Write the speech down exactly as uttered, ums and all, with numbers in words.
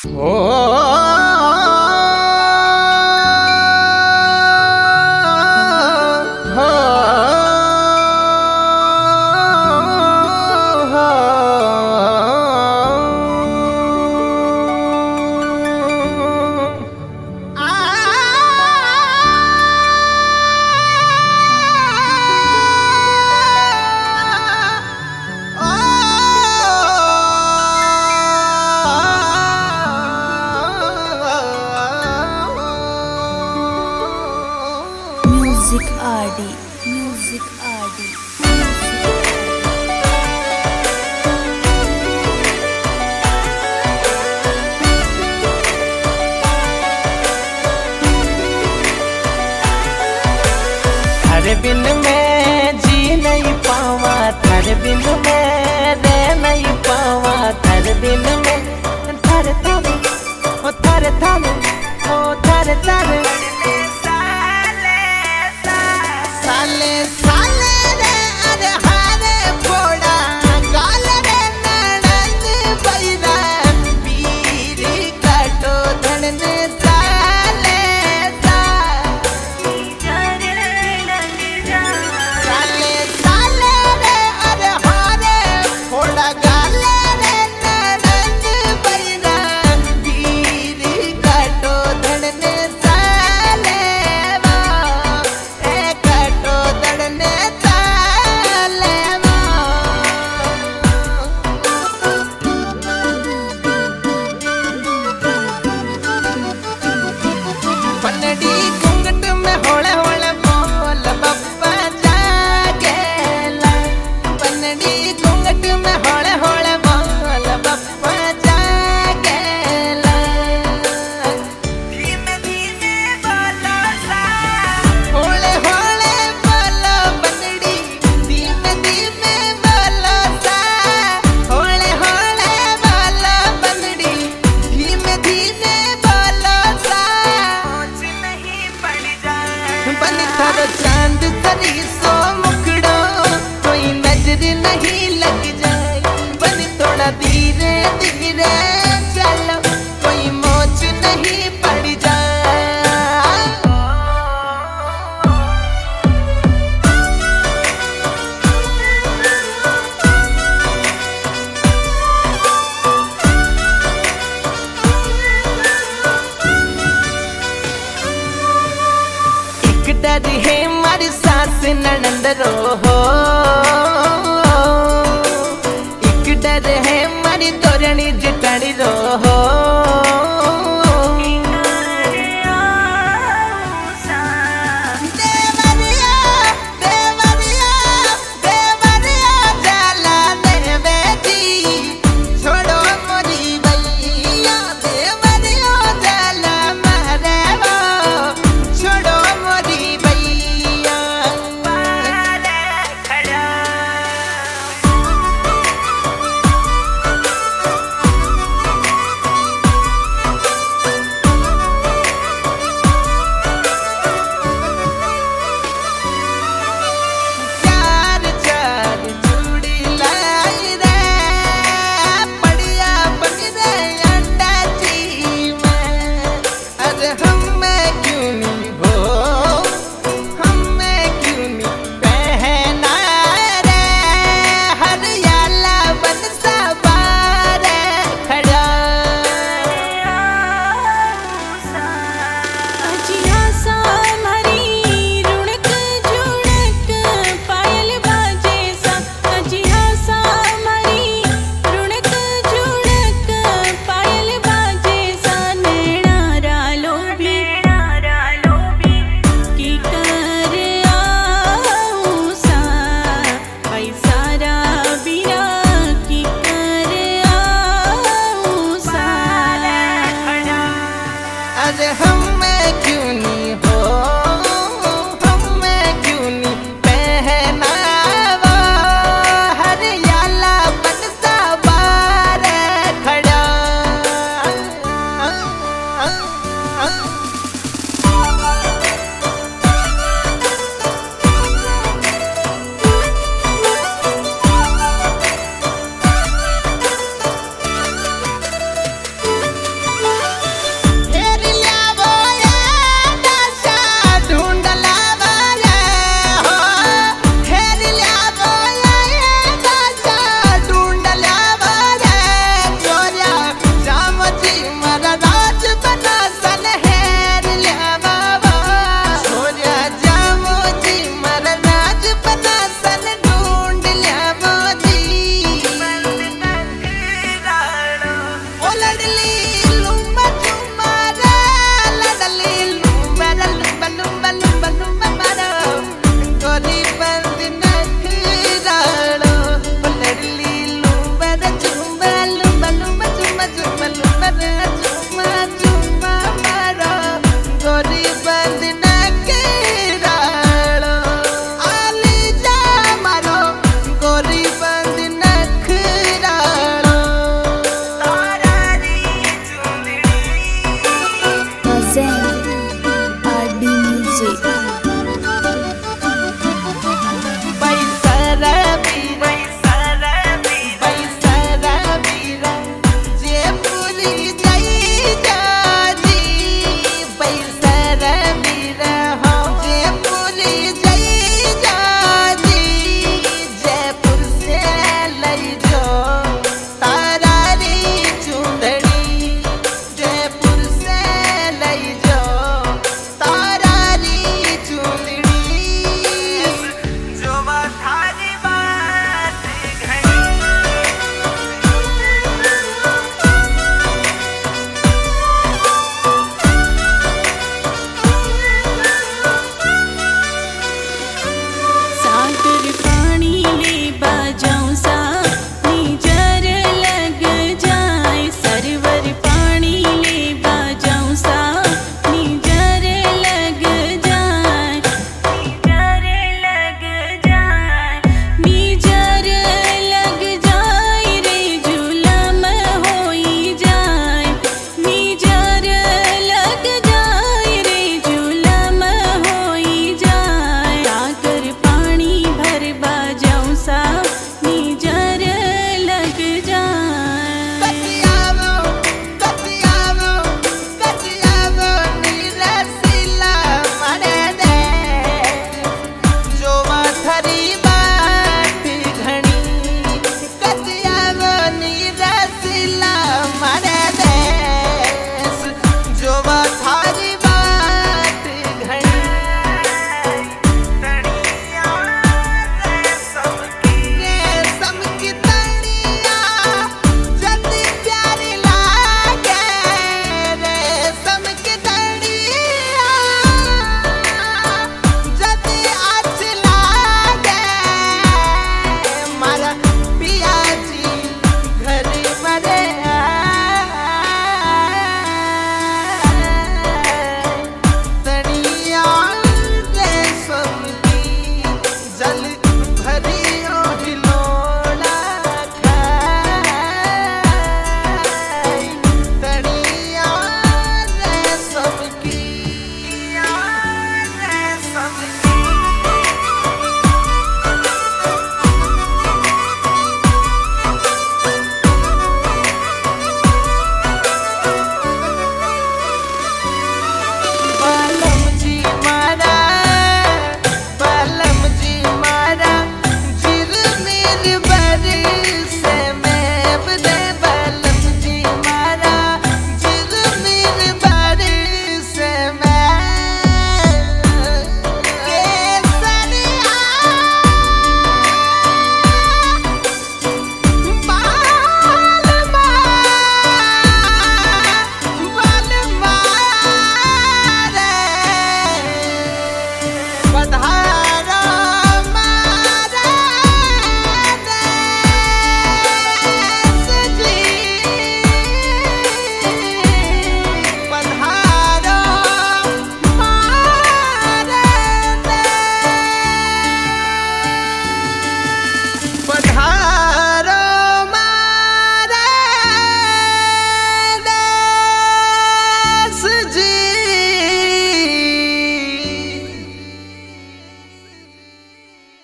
हो music RD music RD थारे बिन मैं जी नहीं पावा, थारे बिन मैं रह नहीं पावा, थारे बिन मैं थारे थारे ओ थारे थारे ओ थारे थारे साले साले रे अरे हारे फोड़ा गाल रे ननद बैरा पीरी काटो धनने साले सा साले साले रे अरे हारे फोड़ा गाल रे ननद बैरा पीरी काटो धनने साले वा ए काटो धनने साले वा पन्नडी घूंघट में होले होले बोल बप्पा जागेला, पन्नडी घूंघट में होले होले बोल बप्पा जागेला, धीमे धीमे बोलो सा होले होले बोलो पन्नडी, धीमे धीमे बोलो सा होले होले बोलो पन्नडी, धीमे धीमे बोलो सा बन कर चांद तरी सो मुकड़ो कोई नजर नहीं लग जाए, बन थोड़ा धीरे धीरे चलो कोई मोच नहीं पड़ जाए। एक डर है मारी सास ननंद रो हो, एक डर है मारी तोरणी जटणी रो हो, देवरिया देवरिया देवरिया जाला देवेदी छोड़ो मोरी भैया, देवरिया जाला मारे वो छोड़ो मोरी भैया खड़ा। चार चार चूड़ी लाई रे बढ़िया बन रे अंडा जी में, अरे हमें क्यों नहीं हो हमें क्यों नहीं पहना रे हरियाला बन सवार खड़ा। अजिया सा मरी रुणक जुणक पायल बाजे सा, अजिया सा मरी रुणक जुणक पायल बाजे सा, नैना रालो भी की कर आऊं सा, पैसारा बिना की कर आऊं सा। अरे हम